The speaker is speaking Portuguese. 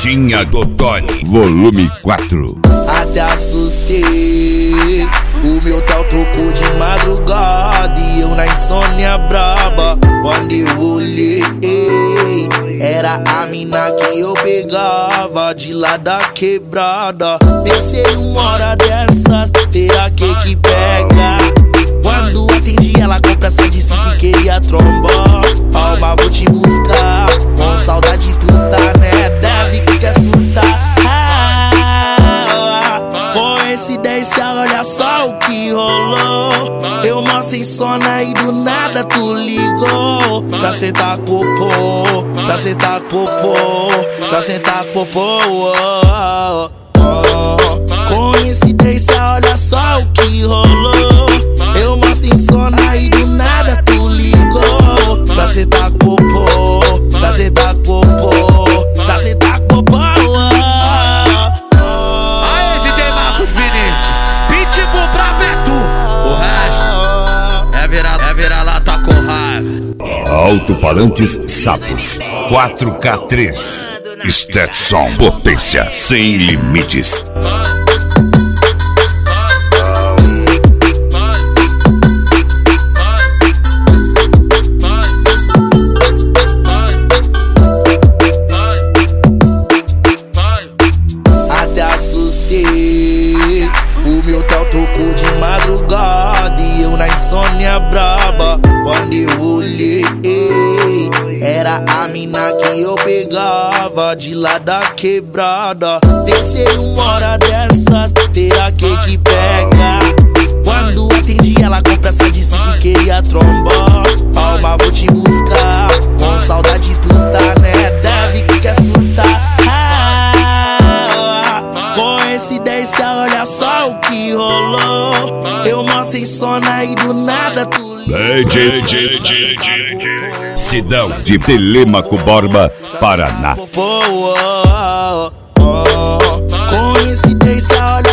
Pegadinha do Tony, volume 4. Até assustei, o meu tal tocou de madrugada e eu na insônia braba. Quando eu olhei, era a mina que eu pegava de lá da quebrada. Pensei uma hora dessas, terá que pega. Quando atendi ela com pressa disse que queria trombar. Alma, vou te buscar, com saudade tu tá, né? Deve que quer surtar. Coincidência, olha só o que rolou. Eu mó sem sono e do nada tu ligou. Pra sentar popô, pra sentar popô, pra sentar popô. Coincidência, olha só o que rolou. Eu mó sem sono e do nada tu ligou. Pra sentar popô, pra sentar popô, pra sentar popô. Aê, DJ Marcos Vinícius, Pitbull pra Beto. O resto é virar lata com raiva. Alto-falantes Sapos 4K3 Stetson, potência sem limites. Até assustei, o meu tal tocou de madrugada e eu na insônia braba. Quando eu olhei, era a mina que eu pegava de lá da quebrada. Pensei uma hora dessas, terá que pega. Quando atendi ela com pressa disse que queria trombar. Alma, vou te buscar, com saudade tu tá, né? Deve que quer surtar. Coincidência, olha só o que rolou. Eu mó sem sono e do nada tu Sidão de Telêmaco Borba, Paraná. Coincidência, olha